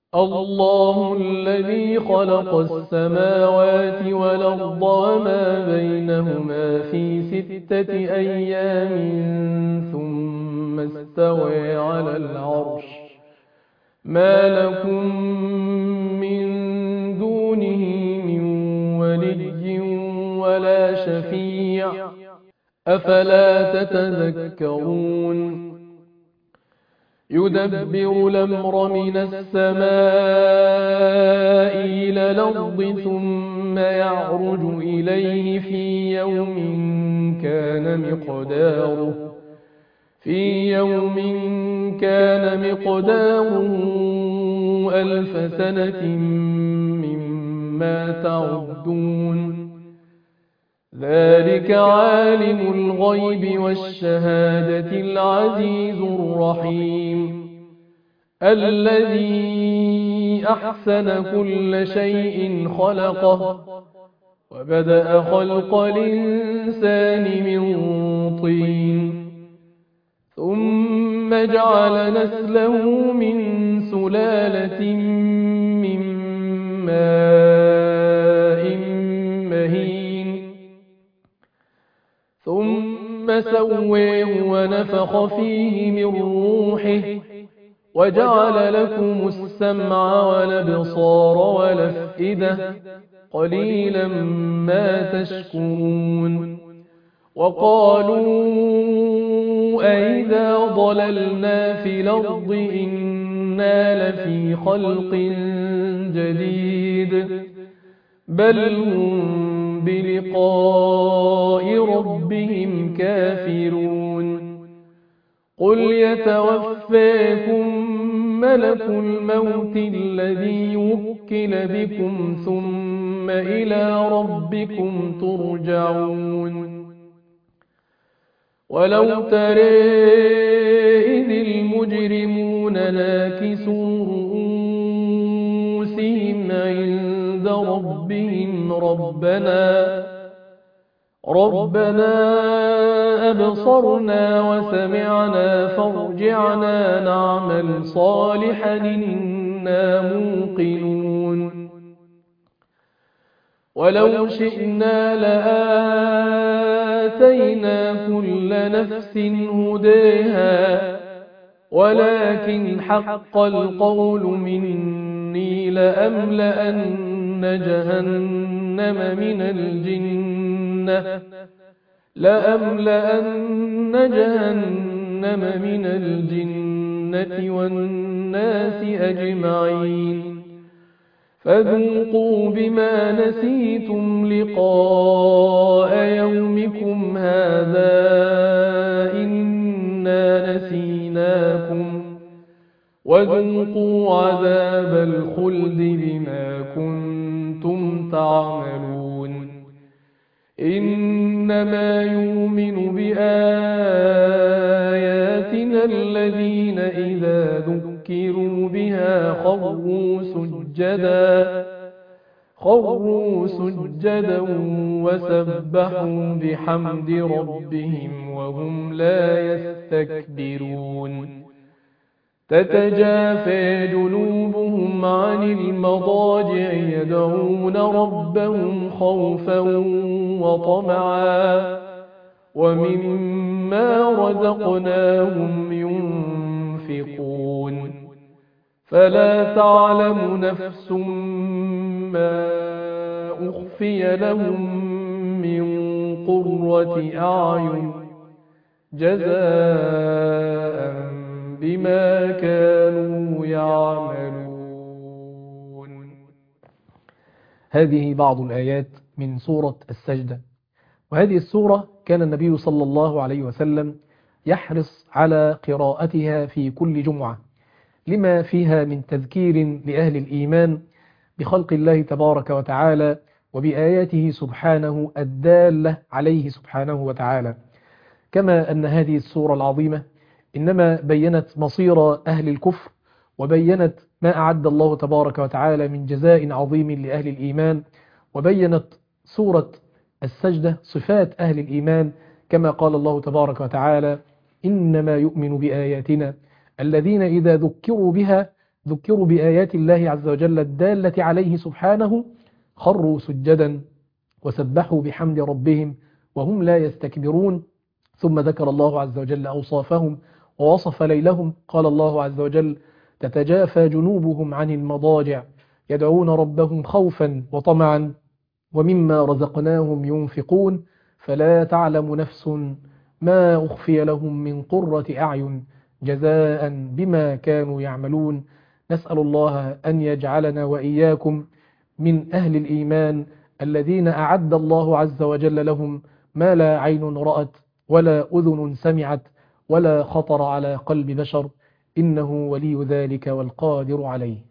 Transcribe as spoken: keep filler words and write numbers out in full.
الله الذي خلق السماوات والأرض وما بينهما في ستة أيام ثم استوى على العرش ما لكم من دونه من ولي ولا شفيع أفلا تتذكرون يدبر الأمر من السماء إلى الأرض ثم يعرج إليه في يوم كان مقداره في يوم كان مقداره ألف سنة مما تعدون ذلك عالم الغيب والشهادة العزيز الرحيم الذي أحسن كل شيء خلقه وبدأ خلق الإنسان من طين ثم جعل نسله من سلالة من ماء مهين ثم سويه ونفخ فيه من روحه وجعل لكم السمع والأبصار والأفئدة قليلا ما تشكرون وقالوا أئذا ضللنا في الأرض إنا لفي خلق جديد بل هم بلقاء ربهم كافرون قل يتوفاكم ملك الموت الذي وكل بكم ثم إلى ربكم ترجعون ولو ترى إذ المجرمون ناكسوا رؤوسهم عند ربهم ربنا ربنا أبصرنا وسمعنا فارجعنا نعمل صالحا إنا موقنون ولو شئنا لآتينا كل نفس هداها ولكن حق القول مني لأملأن جهنم من الجنة لأملأن جهنم من الجنة والناس أجمعين فذوقوا بما نسيتم لقاء يومكم هذا إنا نسيناكم وذوقوا عذاب الخلد بما كنتم تعملون إنما يؤمن بآياتنا الذين إذا ذكروا بها خروا سجدا خروا سجدا وسبحوا بحمد ربهم وهم لا يستكبرون تتجافى جنوبهم عن المضاجع يدعون ربهم خوفا وطمعا ومما رزقناهم ينفقون فلا تعلم نفس ما أخفي لهم من قرة أعين جزاء بما كانوا يعملون. هذه بعض الآيات من سورة السجدة. وهذه السورة كان النبي صلى الله عليه وسلم يحرص على قراءتها في كل جمعة لما فيها من تذكير لأهل الإيمان بخلق الله تبارك وتعالى وبآياته سبحانه الدالة عليه سبحانه وتعالى. كما أن هذه السورة العظيمة إنما بيّنت مصير أهل الكفر وبيّنت ما أعد الله تبارك وتعالى من جزاء عظيم لأهل الإيمان، وبيّنت سورة السجدة صفات أهل الإيمان كما قال الله تبارك وتعالى إنما يؤمن بآياتنا الذين إذا ذكروا بها ذكروا بآيات الله عز وجل الدالة عليه سبحانه خروا سجدا وسبحوا بحمد ربهم وهم لا يستكبرون. ثم ذكر الله عز وجل أوصافهم ووصف ليلهم. قال الله عز وجل: تتجافى جنوبهم عن المضاجع يدعون ربهم خوفا وطمعا ومما رزقناهم ينفقون فلا تعلم نفس ما أخفي لهم من قرة أعين جزاء بما كانوا يعملون. نسأل الله أن يجعلنا وإياكم من أهل الإيمان الذين أعد الله عز وجل لهم ما لا عين رأت ولا أذن سمعت ولا خطر على قلب بشر، إنه ولي ذلك والقادر عليه.